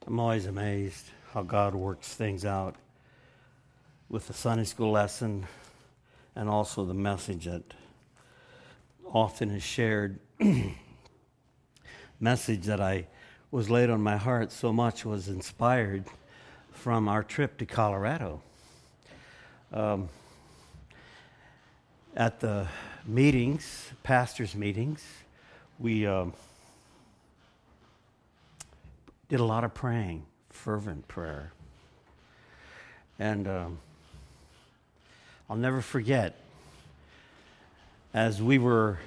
I'm always amazed how God works things out with the Sunday school lesson and also the message that often is shared. Message that I was laid on my heart so much was inspired from our trip to Colorado. At the meetings, pastors' meetings, we did a lot of praying, fervent prayer. And I'll never forget, as we were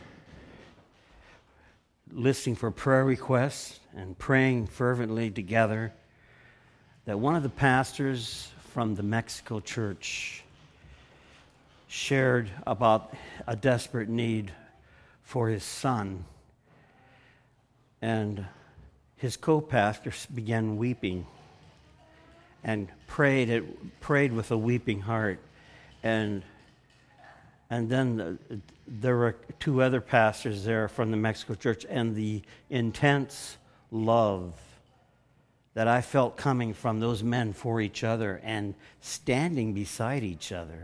listening for prayer requests and praying fervently together, that one of the pastors from the Mexico church shared about a desperate need for his son. And his co-pastor began weeping and prayed with a weeping heart. And then there were two other pastors there from the Mexico church, and the intense love that I felt coming from those men for each other and standing beside each other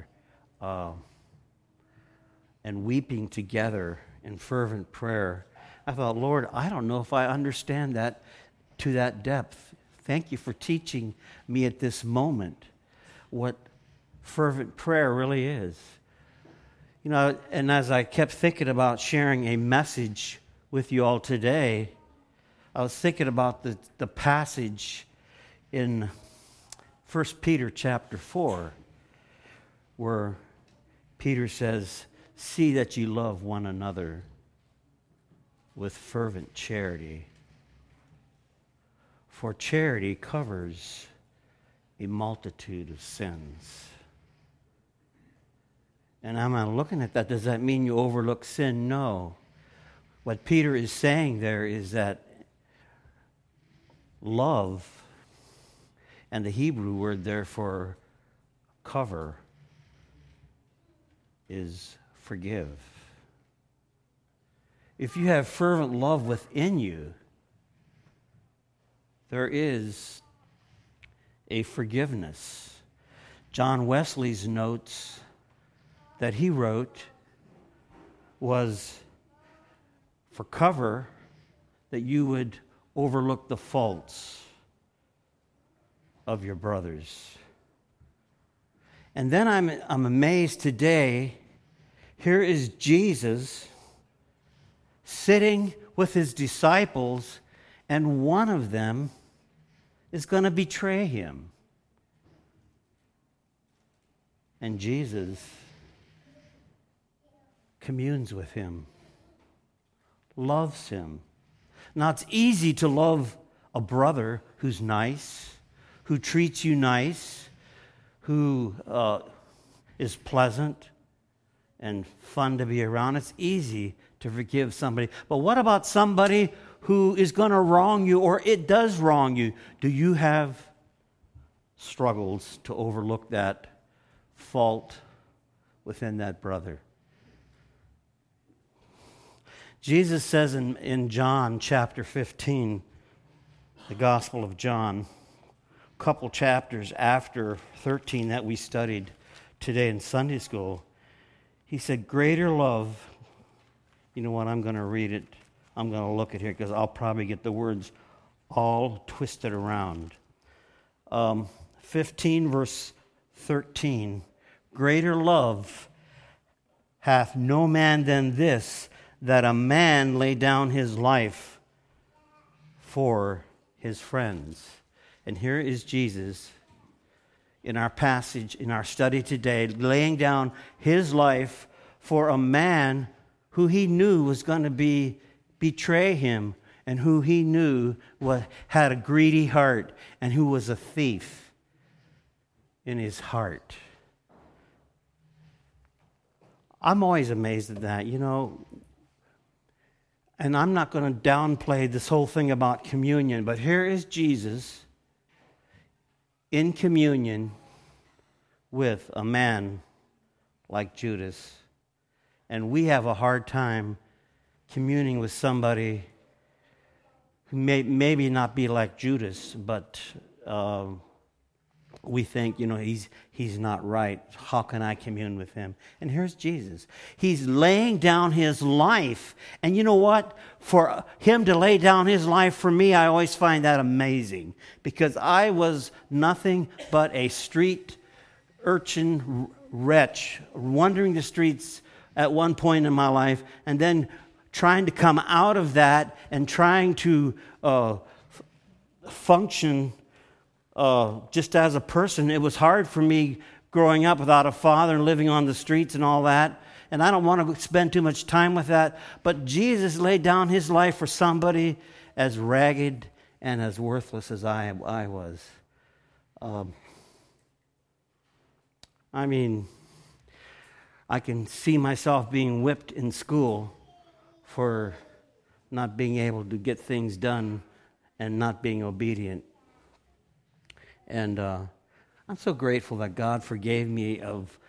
and weeping together in fervent prayer. I thought, Lord, I don't know if I understand that to that depth. Thank you for teaching me at this moment what fervent prayer really is. You know, and as I kept thinking about sharing a message with you all today, I was thinking about the passage in 1 Peter chapter 4, where Peter says, "See that you love one another with fervent charity. For charity covers a multitude of sins." And I'm looking at that. Does that mean you overlook sin? No. What Peter is saying there is that love, and the Hebrew word there for cover, is forgive. If you have fervent love within you, there is a forgiveness. John Wesley's notes that he wrote was for cover, that you would overlook the faults of your brothers. And then I'm amazed today, here is Jesus sitting with his disciples, and one of them is going to betray him. And Jesus communes with him, loves him. Now, it's easy to love a brother who's nice, who treats you nice, who is pleasant and fun to be around. It's easy to forgive somebody. But what about somebody who is going to wrong you, or it does wrong you? Do you have struggles to overlook that fault within that brother? Jesus says in John chapter 15, the Gospel of John, a couple chapters after 13 that we studied today in Sunday school, he said, greater love. You know what? I'm going to read it. I'm going to look at here because I'll probably get the words all twisted around. 15 verse 13. Greater love hath no man than this, that a man lay down his life for his friends. And here is Jesus in our passage, in our study today, laying down his life for a man who he knew was going to betray him, and who he knew had a greedy heart, and who was a thief in his heart. I'm always amazed at that, you know. And I'm not going to downplay this whole thing about communion, but here is Jesus in communion with a man like Judas. And we have a hard time communing with somebody who maybe not be like Judas, but we think, he's not right. How can I commune with him? And here's Jesus. He's laying down his life. And you know what? For him to lay down his life for me, I always find that amazing. Because I was nothing but a street urchin wretch, wandering the streets at one point in my life, and then trying to come out of that and trying to function just as a person. It was hard for me growing up without a father and living on the streets and all that. And I don't want to spend too much time with that. But Jesus laid down his life for somebody as ragged and as worthless as I was. I can see myself being whipped in school for not being able to get things done and not being obedient. And I'm so grateful that God forgave me of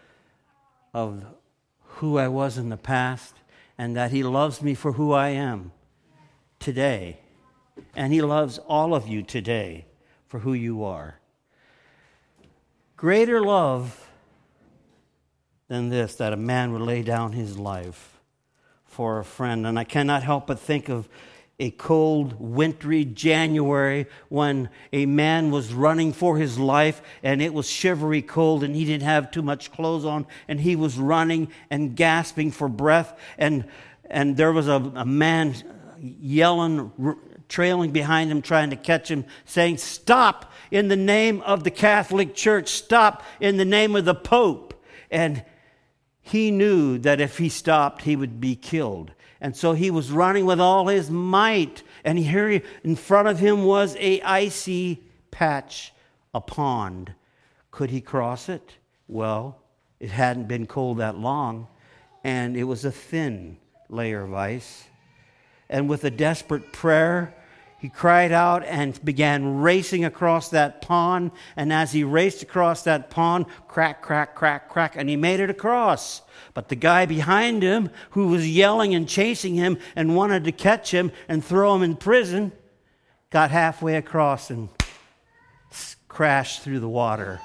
who I was in the past, and that he loves me for who I am today. And he loves all of you today for who you are. Greater love than this, that a man would lay down his life for a friend. And I cannot help but think of a cold, wintry January when a man was running for his life and it was shivery cold and he didn't have too much clothes on and he was running and gasping for breath, and there was a man yelling, trailing behind him, trying to catch him, saying, "Stop in the name of the Catholic Church, stop in the name of the Pope." And he knew that if he stopped, he would be killed. And so he was running with all his might. And here in front of him was an icy patch, a pond. Could he cross it? Well, it hadn't been cold that long, and it was a thin layer of ice. And with a desperate prayer, he cried out and began racing across that pond. And as he raced across that pond, crack, crack, crack, crack, and he made it across. But the guy behind him, who was yelling and chasing him and wanted to catch him and throw him in prison, got halfway across and crashed through the water.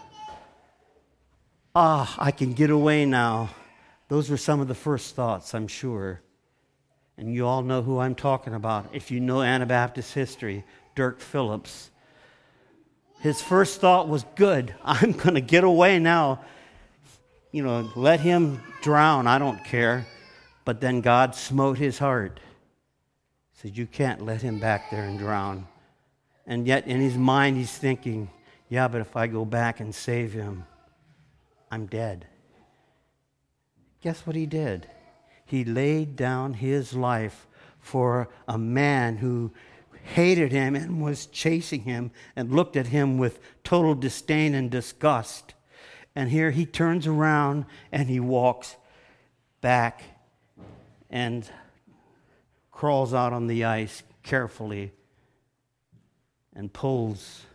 I can get away now. Those were some of the first thoughts, I'm sure. And you all know who I'm talking about. If you know Anabaptist history, Dirk Phillips. His first thought was, good, I'm going to get away now. Let him drown, I don't care. But then God smote his heart. He said, you can't let him back there and drown. And yet in his mind he's thinking, yeah, but if I go back and save him, I'm dead. Guess what he did? He laid down his life for a man who hated him and was chasing him and looked at him with total disdain and disgust. And here he turns around and he walks back and crawls out on the ice carefully and pulls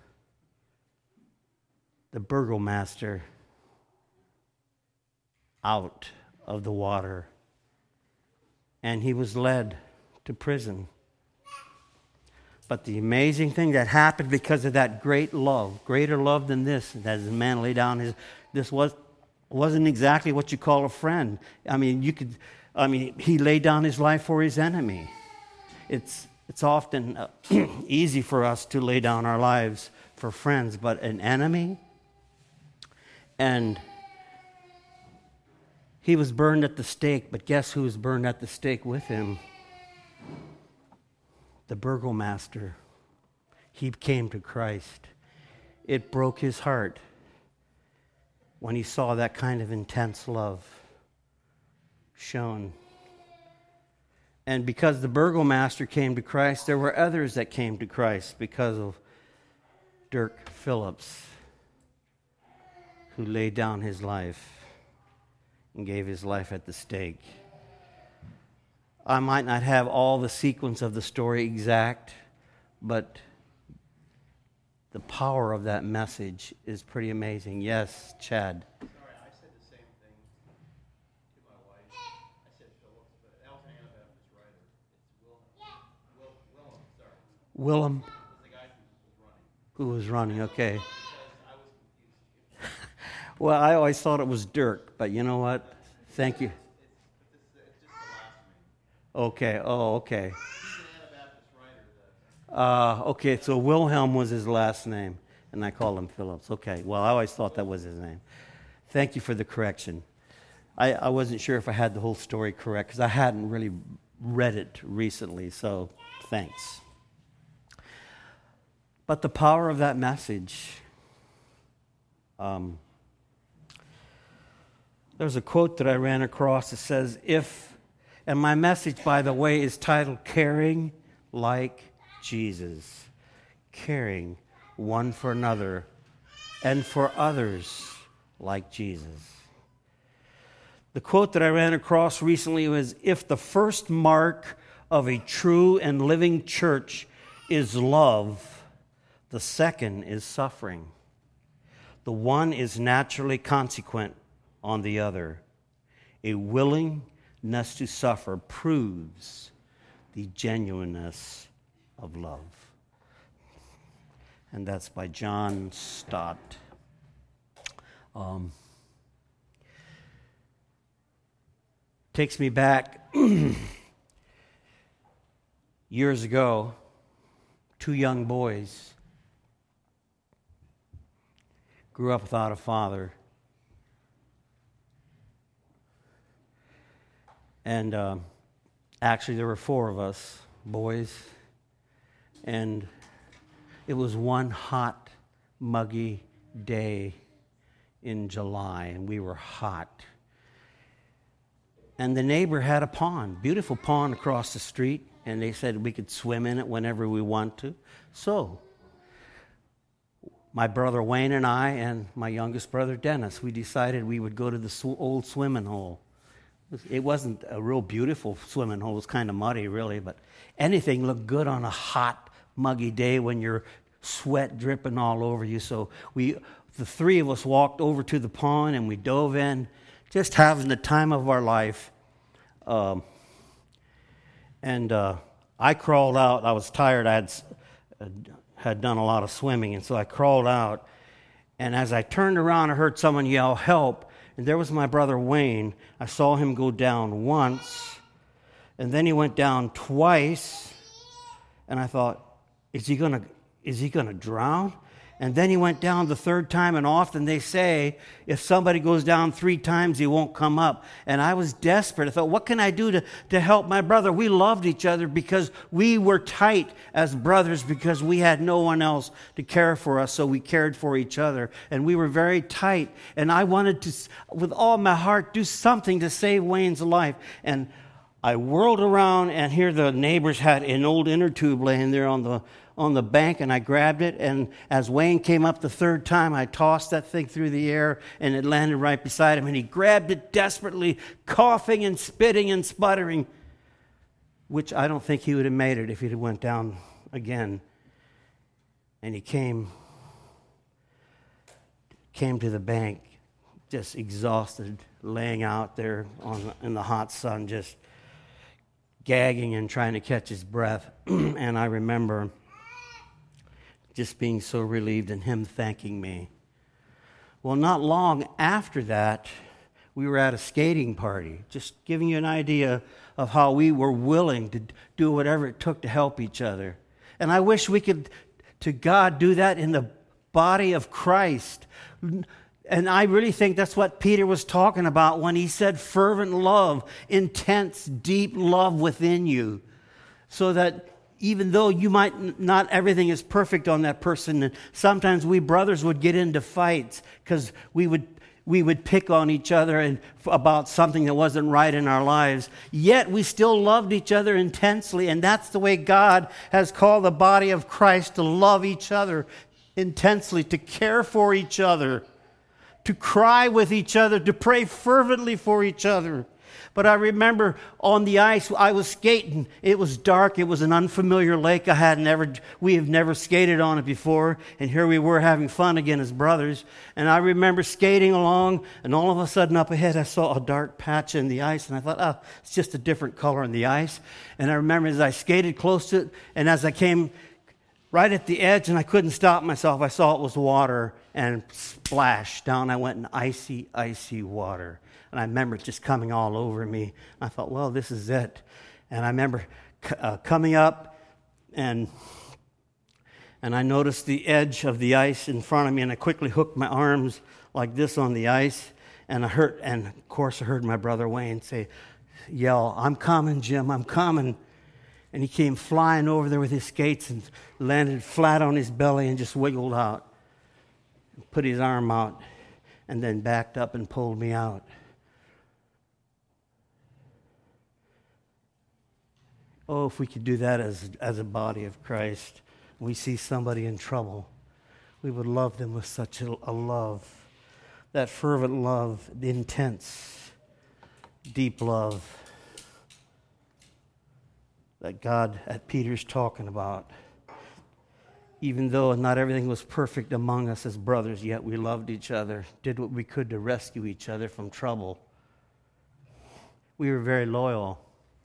the burgomaster out of the water. And he was led to prison. But the amazing thing that happened because of that great love, greater love than this, as the man laid down wasn't exactly what you call a friend. He laid down his life for his enemy. It's often easy for us to lay down our lives for friends, but an enemy? And he was burned at the stake, but guess who was burned at the stake with him? The burgomaster. He came to Christ. It broke his heart when he saw that kind of intense love shown. And because the burgomaster came to Christ, there were others that came to Christ because of Dirk Phillips, who laid down his life and gave his life at the stake. I might not have all the sequence of the story exact, but the power of that message is pretty amazing. Yes, Chad. Sorry, I said the same thing to my wife. I said Phillips, but Alton Anabaptist writer. It's Willem. Sorry. Willem, The guy who was running. who was running, okay. Because I was confused. Well, I always thought it was Dirk, but you know what? Thank you. It's just the last name. Okay, oh, okay. He's an Anabaptist writer that Okay, so Wilhelm was his last name, and I called him Phillips. Okay, well, I always thought that was his name. Thank you for the correction. I wasn't sure if I had the whole story correct, because I hadn't really read it recently, so thanks. But the power of that message, there's a quote that I ran across that says, and my message, by the way, is titled Caring Like Jesus. Caring one for another and for others like Jesus. The quote that I ran across recently was, if the first mark of a true and living church is love, the second is suffering. The one is naturally consequent on the other. A willingness to suffer proves the genuineness of love. And that's by John Stott. Takes me back years ago, two young boys grew up without a father. And actually, there were four of us, boys. And it was one hot, muggy day in July, and we were hot. And the neighbor had a pond, beautiful pond across the street, and they said we could swim in it whenever we want to. So, my brother Wayne and I and my youngest brother Dennis, we decided we would go to the old swimming hole. It wasn't a real beautiful swimming hole. It was kind of muddy, really, but anything looked good on a hot, muggy day when you're sweat dripping all over you. So the three of us walked over to the pond and we dove in, just having the time of our life. I crawled out. I was tired. I had done a lot of swimming, and so I crawled out. And as I turned around, I heard someone yell, "Help!" And there was my brother Wayne. I saw him go down once, and then he went down twice. And I thought, is he gonna drown? And then he went down the third time, and often they say, if somebody goes down 3 times, he won't come up. And I was desperate. I thought, what can I do to help my brother? We loved each other because we were tight as brothers because we had no one else to care for us, so we cared for each other. And we were very tight. And I wanted to, with all my heart, do something to save Wayne's life. And I whirled around, and here the neighbors had an old inner tube laying there on the bank, and I grabbed it, and as Wayne came up the third time, I tossed that thing through the air, and it landed right beside him, and he grabbed it desperately, coughing and spitting and sputtering, which I don't think he would have made it if he had went down again. And he came to the bank, just exhausted, laying out there in the hot sun, just gagging and trying to catch his breath. And I remember just being so relieved and him thanking me. Well, not long after that, we were at a skating party, just giving you an idea of how we were willing to do whatever it took to help each other. And I wish we could, to God, do that in the body of Christ. And I really think that's what Peter was talking about when he said fervent love, intense, deep love within you. So that even though you might not everything is perfect on that person, and sometimes we brothers would get into fights because we would pick on each other and about something that wasn't right in our lives. Yet we still loved each other intensely, and that's the way God has called the body of Christ to love each other intensely, to care for each other, to cry with each other, to pray fervently for each other. But I remember on the ice, I was skating. It was dark. It was an unfamiliar lake. We have never skated on it before. And here we were having fun again as brothers. And I remember skating along, and all of a sudden up ahead, I saw a dark patch in the ice. And I thought, it's just a different color in the ice. And I remember as I skated close to it, and as I came right at the edge, and I couldn't stop myself. I saw it was water, and splash, down I went in icy, icy water. And I remember it just coming all over me. I thought, well, this is it. And I remember coming up, and I noticed the edge of the ice in front of me, and I quickly hooked my arms like this on the ice, and of course I heard my brother Wayne yell, "I'm coming, Jim, I'm coming." And he came flying over there with his skates and landed flat on his belly and just wiggled out, put his arm out, and then backed up and pulled me out. Oh, if we could do that as a body of Christ. We see somebody in trouble, we would love them with such a love, that fervent love, the intense, deep love that Peter's talking about. Even though not everything was perfect among us as brothers, yet we loved each other, did what we could to rescue each other from trouble. We were very loyal.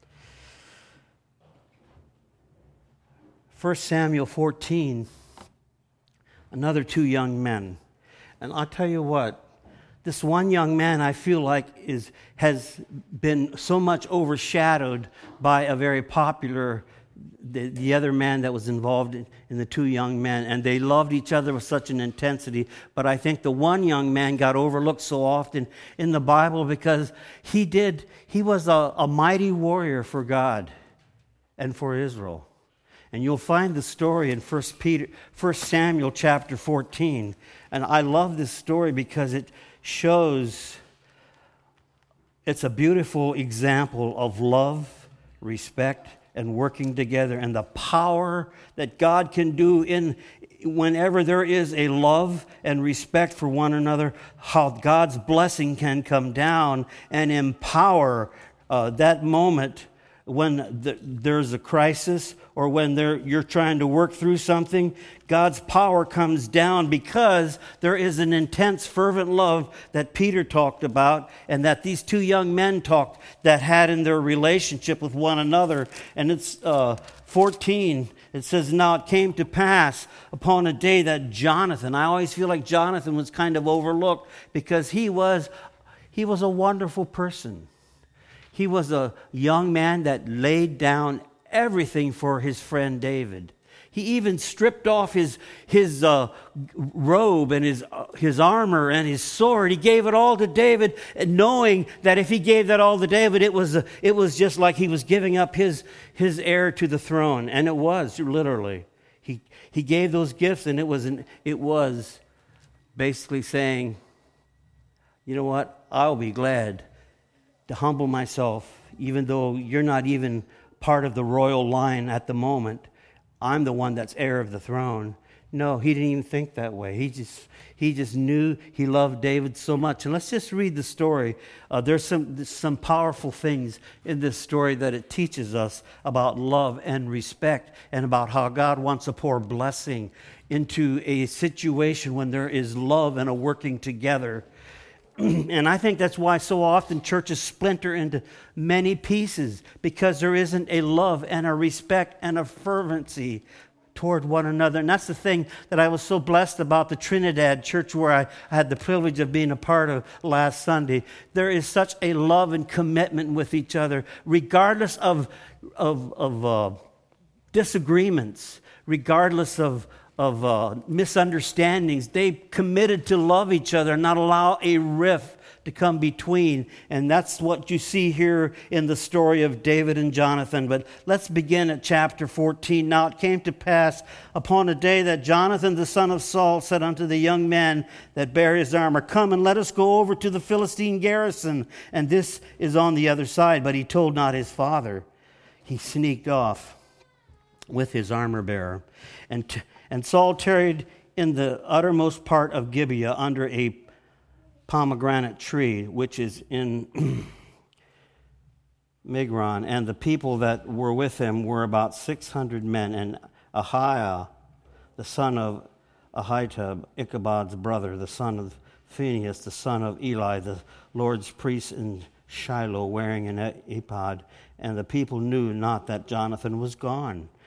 1 Samuel 14, another two young men. And I'll tell you what, this one young man I feel like has been so much overshadowed by a very popular, the other man that was involved in the two young men. And they loved each other with such an intensity. But I think the one young man got overlooked so often in the Bible because he was a mighty warrior for God and for Israel. And you'll find the story in 1 Samuel chapter 14. And I love this story because it shows, it's a beautiful example of love, respect, and working together, and the power that God can do whenever there is a love and respect for one another, how God's blessing can come down and empower that moment when there's a crisis or when you're trying to work through something. God's power comes down because there is an intense, fervent love that Peter talked about and that these two young men that had in their relationship with one another. And it's 14. It says, "Now it came to pass upon a day that Jonathan," I always feel like Jonathan was kind of overlooked because he was a wonderful person. He was a young man that laid down everything for his friend David. He even stripped off his robe and his armor and his sword. He gave it all to David, knowing that if he gave that all to David, it was just like he was giving up his heir to the throne. And it was, literally. He gave those gifts, and it was basically saying, you know what, I'll be glad to humble myself, even though you're not even part of the royal line at the moment. I'm the one that's heir of the throne. No, he didn't even think that way. He just knew he loved David so much. And let's just read the story. There's some powerful things in this story that it teaches us about love and respect and about how God wants to pour blessing into a situation when there is love and a working together. And I think that's why so often churches splinter into many pieces, because there isn't a love and a respect and a fervency toward one another. And that's the thing that I was so blessed about the Trinidad church where I had the privilege of being a part of last Sunday. There is such a love and commitment with each other, regardless of disagreements, regardless of misunderstandings. They committed to love each other and not allow a rift to come between. And that's what you see here in the story of David and Jonathan. But let's begin at chapter 14. "Now it came to pass upon a day that Jonathan the son of Saul said unto the young man that bare his armor, Come and let us go over to the Philistine garrison. And this is on the other side. But he told not his father. He sneaked off with his armor bearer. And Saul tarried in the uttermost part of Gibeah under a pomegranate tree, which is in Migron. And the people that were with him were about 600 men. And Ahiah, the son of Ahitub, Ichabod's brother, the son of Phinehas, the son of Eli, the Lord's priest in Shiloh, wearing an ephod. And the people knew not that Jonathan was gone.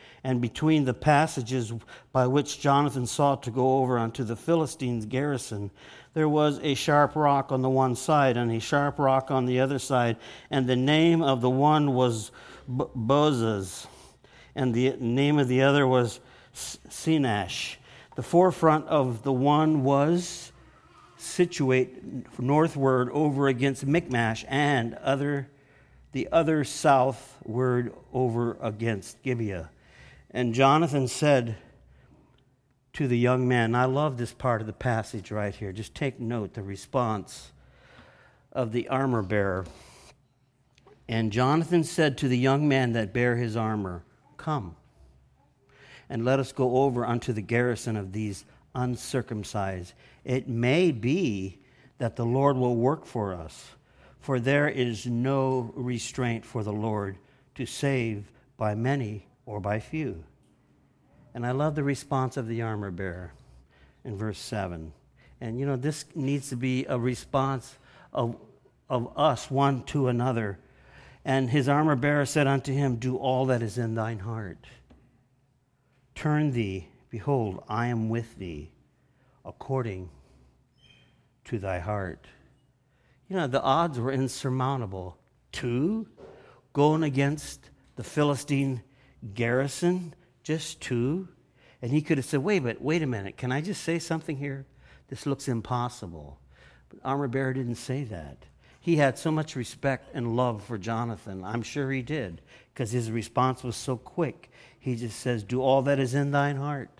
And between the passages by which Jonathan sought to go over unto the Philistines' garrison, there was a sharp rock on the one side and a sharp rock on the other side. And the name of the one was Bozez, and the name of the other was Sinash. The forefront of the one was situate northward over against Michmash, and the other southward over against Gibeah. And Jonathan said to the young man, I love this part of the passage right here. Just take note, the response of the armor bearer. And Jonathan said to the young man that bare his armor, Come, and let us go over unto the garrison of these uncircumcised. It may be that the Lord will work for us, for there is no restraint for the Lord to save by many or by few. And I love the response of the armor bearer in verse 7. And this needs to be a response of us one to another. And his armor bearer said unto him, Do all that is in thine heart. Turn thee, behold, I am with thee, according to thy heart. The odds were insurmountable. 2, going against the Philistine garrison, just 2. And he could have said, wait a minute, can I just say something here? This looks impossible. But armor bearer didn't say that. He had so much respect and love for Jonathan. I'm sure he did, because his response was so quick. He just says, Do all that is in thine heart.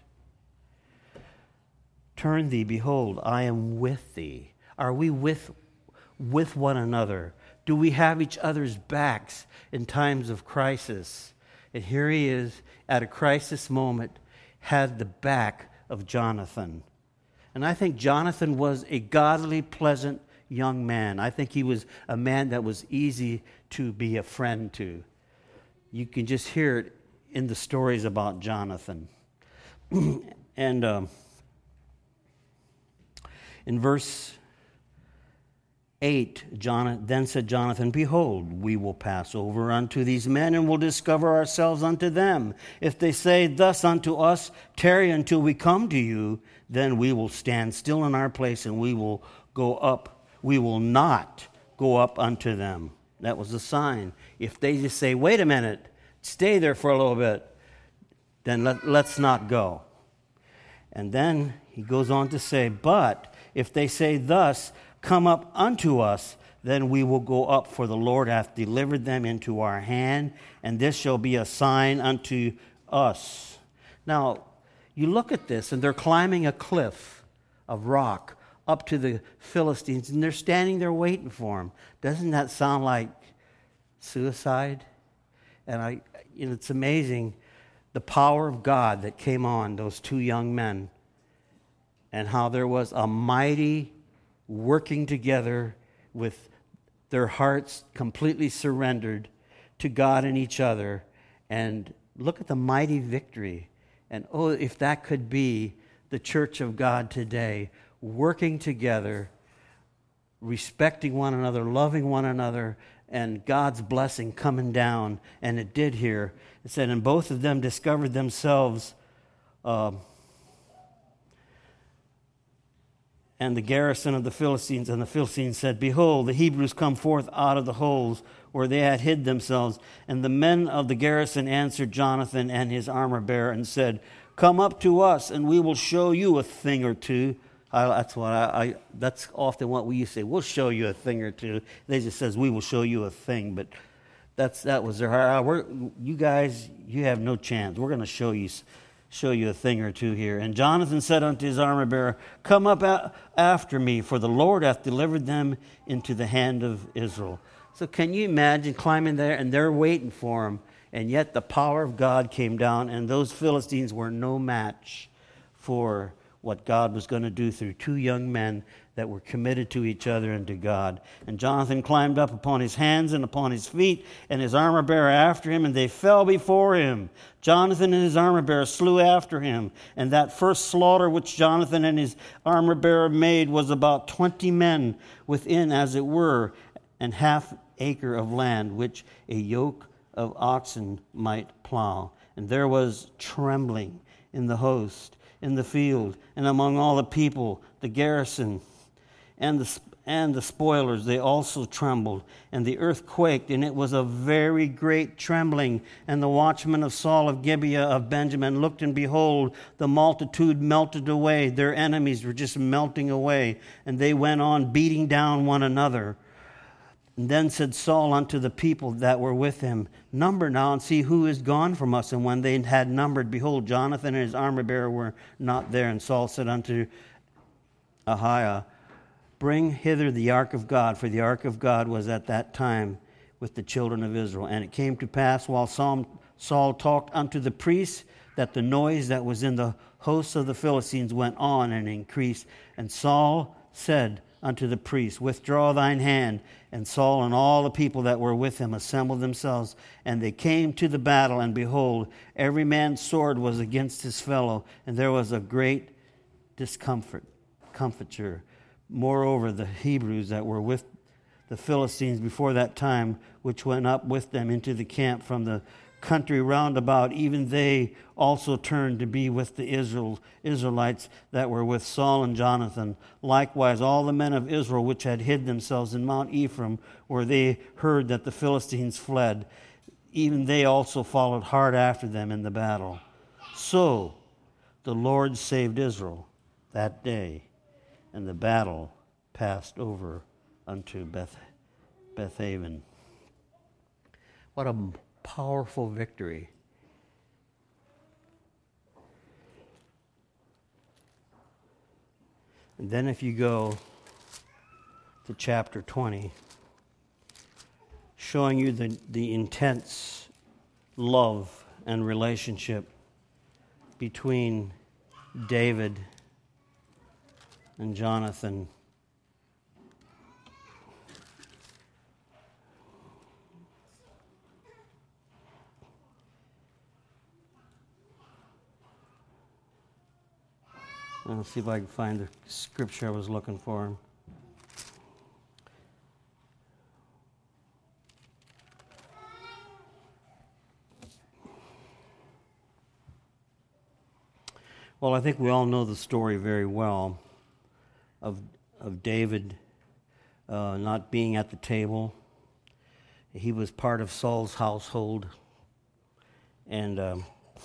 Turn thee, behold, I am with thee. Are we with one another? Do we have each other's backs in times of crisis? And here he is at a crisis moment, had the back of Jonathan. And I think Jonathan was a godly, pleasant young man. I think he was a man that was easy to be a friend to. You can just hear it in the stories about Jonathan. And in verse 8, then said Jonathan, Behold, we will pass over unto these men, and will discover ourselves unto them. If they say thus unto us, Tarry until we come to you, then we will stand still in our place, and we will go up. We will not go up unto them. That was the sign. If they just say, wait a minute, stay there for a little bit, then let's not go. And then he goes on to say, But if they say thus, Come up unto us, then we will go up, for the Lord hath delivered them into our hand, and this shall be a sign unto us. Now, you look at this, and they're climbing a cliff of rock up to the Philistines, and they're standing there waiting for him. Doesn't that sound like suicide? And it's amazing the power of God that came on those 2 young men, and how there was a mighty working together with their hearts completely surrendered to God and each other. And look at the mighty victory. And if that could be the church of God today, working together, respecting one another, loving one another, and God's blessing coming down. And it did here. It said, and both of them discovered themselves and the garrison of the Philistines. And the Philistines said, Behold, the Hebrews come forth out of the holes where they had hid themselves. And the men of the garrison answered Jonathan and his armor bearer and said, Come up to us, and we will show you a thing or two. That's often what we used to say. We'll show you a thing or two. They just says, we will show you a thing. But that was their heart. You guys, you have no chance. We're going to show you a thing or two here. And Jonathan said unto his armor bearer, Come up after me, for the Lord hath delivered them into the hand of Israel. So can you imagine climbing there, and they're waiting for him, and yet the power of God came down, and those Philistines were no match for what God was going to do through 2 young men that were committed to each other and to God. And Jonathan climbed up upon his hands and upon his feet, and his armor bearer after him, and they fell before him. Jonathan and his armor bearer slew after him. And that first slaughter which Jonathan and his armor bearer made was about 20 men within, as it were, an half acre of land, which a yoke of oxen might plow. And there was trembling in the host, in the field, and among all the people, the garrison, and the spoilers. They also trembled, and the earth quaked, and it was a very great trembling. And the watchmen of Saul of Gibeah of Benjamin looked, and behold, the multitude melted away. Their enemies were just melting away, and they went on beating down one another. And then said Saul unto the people that were with him, Number now, and see who is gone from us. And when they had numbered, behold, Jonathan and his armor-bearer were not there. And Saul said unto Ahiah, Bring hither the ark of God, for the ark of God was at that time with the children of Israel. And it came to pass, while Saul talked unto the priests, that the noise that was in the hosts of the Philistines went on and increased. And Saul said unto the priest, Withdraw thine hand. And Saul and all the people that were with him assembled themselves, and they came to the battle, and behold, every man's sword was against his fellow, and there was a great discomfiture. Moreover, the Hebrews that were with the Philistines before that time, which went up with them into the camp from the country round about, even they also turned to be with the Israelites that were with Saul and Jonathan. Likewise, all the men of Israel which had hid themselves in Mount Ephraim, where they heard that the Philistines fled, even they also followed hard after them in the battle. So the Lord saved Israel that day, and the battle passed over unto Bethaven. What a powerful victory. And then if you go to chapter 20, showing you the intense love and relationship between David and Jonathan. Let's see if I can find the scripture I was looking for. Well, I think we all know the story very well of David not being at the table. He was part of Saul's household, and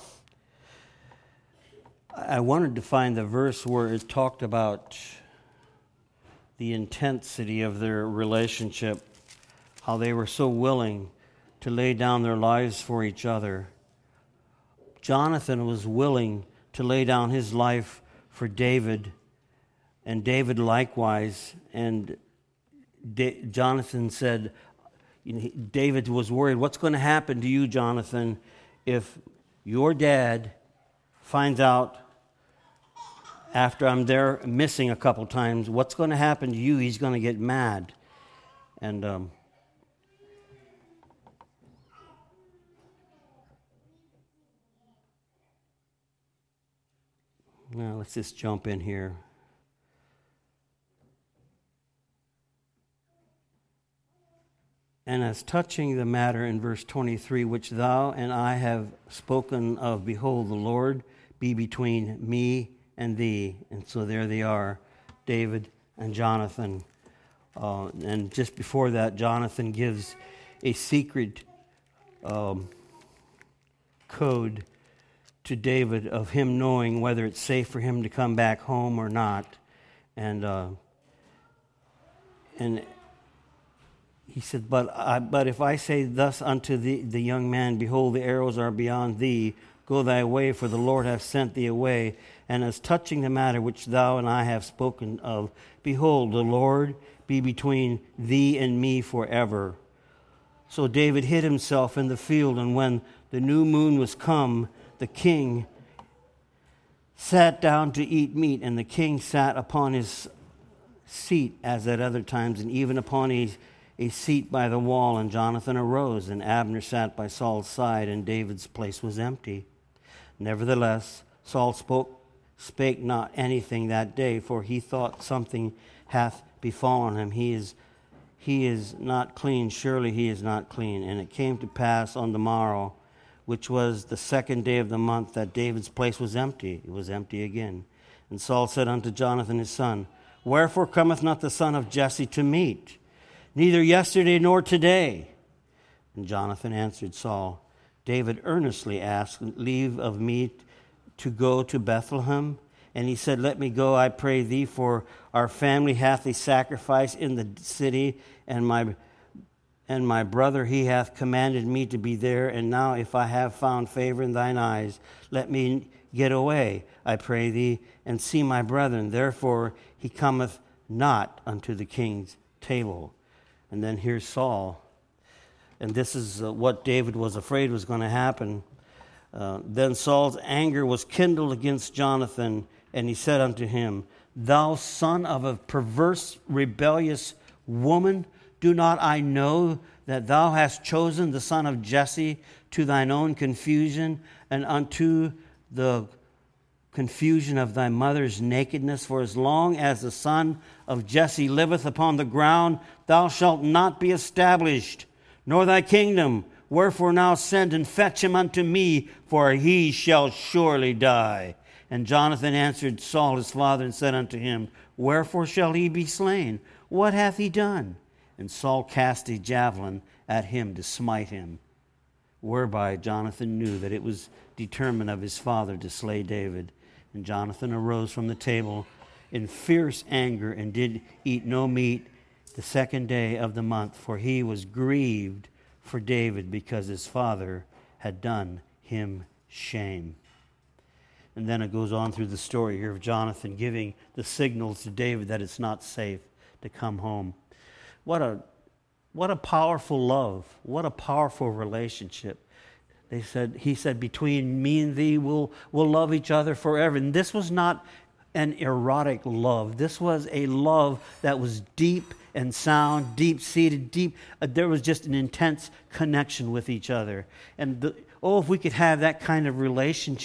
I wanted to find the verse where it talked about the intensity of their relationship, how they were so willing to lay down their lives for each other. Jonathan was willing to lay down his life for David, and David likewise. And Jonathan said, David was worried, what's going to happen to you, Jonathan, if your dad finds out after I'm there missing a couple times, what's going to happen to you? He's going to get mad. And now let's just jump in here. And as touching the matter in verse 23, which thou and I have spoken of, behold, the Lord be between me and thee. And so there they are, David and Jonathan. And just before that, Jonathan gives a secret code to David of him knowing whether it's safe for him to come back home or not. And he said, but if I say thus unto the young man, behold, the arrows are beyond thee, go thy way, for the Lord hath sent thee away. And as touching the matter which thou and I have spoken of, behold, the Lord be between thee and me forever. So David hid himself in the field, and when the new moon was come, the king sat down to eat meat, and the king sat upon his seat as at other times, and even upon a seat by the wall. And Jonathan arose, and Abner sat by Saul's side, and David's place was empty. Nevertheless, Saul spake not anything that day, for he thought something hath befallen him. He is not clean, surely he is not clean. And it came to pass on the morrow, which was the 2nd day of the month, that David's place was empty. It was empty again. And Saul said unto Jonathan his son, Wherefore cometh not the son of Jesse to meat, neither yesterday nor today? And Jonathan answered Saul, David earnestly asked leave of me to go to Bethlehem. And he said, Let me go, I pray thee, for our family hath a sacrifice in the city, and my brother he hath commanded me to be there. And now if I have found favor in thine eyes, let me get away, I pray thee, and see my brethren. Therefore he cometh not unto the king's table. And then here's Saul. And this is what David was afraid was going to happen. Then Saul's anger was kindled against Jonathan, and he said unto him, Thou son of a perverse, rebellious woman, do not I know that thou hast chosen the son of Jesse to thine own confusion, and unto the confusion of thy mother's nakedness? For as long as the son of Jesse liveth upon the ground, thou shalt not be established, nor thy kingdom. Wherefore now send and fetch him unto me, for he shall surely die. And Jonathan answered Saul his father, and said unto him, Wherefore shall he be slain? What hath he done? And Saul cast a javelin at him to smite him, whereby Jonathan knew that it was determined of his father to slay David. And Jonathan arose from the table in fierce anger, and did eat no meat the 2nd day of the month, for he was grieved for David, because his father had done him shame. And then it goes on through the story here of Jonathan giving the signals to David that it's not safe to come home. What a powerful love. What a powerful relationship. He said, between me and thee, we'll love each other forever. And this was not an erotic love. This was a love that was deep and sound, deep-seated, there was just an intense connection with each other. And if we could have that kind of relationship